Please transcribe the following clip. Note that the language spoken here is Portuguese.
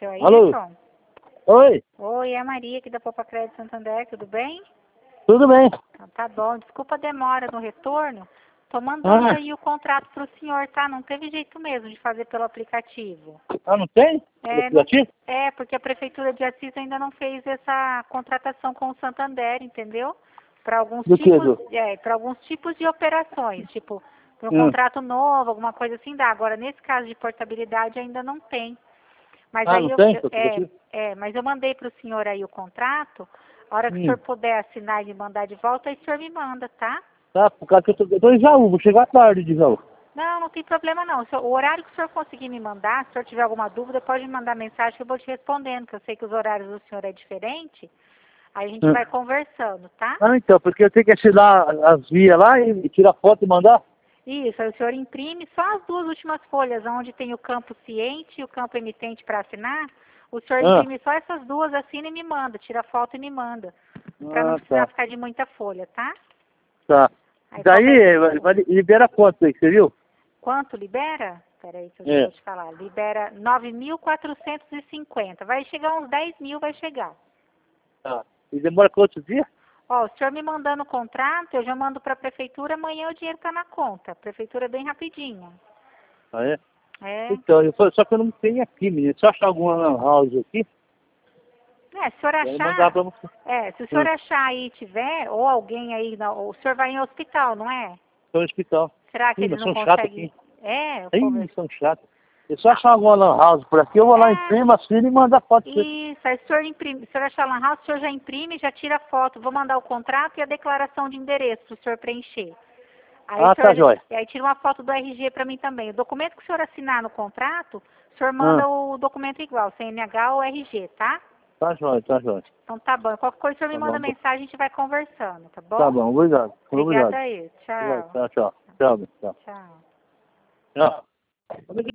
Seu Alô? Ayrton? Oi, Oi, é a Maria aqui da Poupa Crédito Santander, tudo bem? tudo bem? Então, tá bom, desculpa a demora no retorno. Tô mandando Ah, aí o contrato pro senhor, tá? Não teve jeito mesmo de fazer pelo aplicativo. não tem? Não, Aplicativo? porque a Prefeitura de Assis ainda não fez essa contratação com o Santander, entendeu? Para alguns Do que, tipos, Du? para alguns tipos de operações, tipo, para um Hum. contrato novo, alguma coisa assim dá. Agora, nesse caso de portabilidade ainda não tem. Mas Ah, aí não tem eu- aplicativo? mas eu mandei para o senhor aí o contrato. A hora que o Hum. senhor puder assinar e me mandar de volta, aí o senhor me manda, tá? Tá, por causa que eu tô em Jaú, vou chegar tarde de Jaú. Não, não tem problema não. O horário que o senhor conseguir me mandar, se o senhor tiver alguma dúvida, pode me mandar mensagem que eu vou te respondendo, que eu sei que os horários do senhor é diferente. Aí a gente vai conversando, tá? Ah, então, porque eu tenho que assinar as vias lá e tirar foto e mandar? Isso, aí o senhor imprime só as duas últimas folhas, onde tem o campo ciente e o campo emitente para assinar. O senhor Ah, imprime só essas duas, assina e me manda, tira foto e me manda. Para não precisar tá, ficar de muita folha, tá? tá. Aí Daí, libera quanto aí, você viu? quanto libera? Peraí que eu já É, vou te falar. Libera 9.450. Vai chegar uns 10 mil, vai chegar. tá. E demora quantos dias? Ó, o senhor me mandando o contrato, eu já mando para a prefeitura, amanhã o dinheiro tá na conta. A prefeitura é bem rapidinho. Ah, é? É. Então, só que eu não tenho aqui, menino. Se eu achar alguma lan house aqui, Se o senhor eu vou mandar achar, pra você. se o senhor achar aí e tiver, ou alguém aí, o senhor vai em hospital, não é? Estou no hospital. Será que Ih, eles mas não são chatos conseguem? aqui. O Ih, povo. são chatos. Se eu só achar alguma lan house por aqui, eu vou lá em É, cima, assino e mando a foto pra você. isso. Aí se o senhor imprime, se o senhor achar lan house, o senhor já imprime, já tira a foto. Vou mandar o contrato e a declaração de endereço para o senhor preencher. Aí o Ah, tá, senhor, jóia. aí tira uma foto do RG para mim também. O documento que o senhor assinar no contrato, o senhor Ah, manda o documento igual, CNH ou RG, tá? tá jóia, tá jóia. Então tá bom. Qualquer coisa o senhor me Tá manda bom, mensagem, a gente vai conversando, tá tá bom? bom, obrigado. Obrigada Obrigado. aí. Obrigado. Tchau. Tchau, tchau. Tchau, tchau. Tchau. Tchau.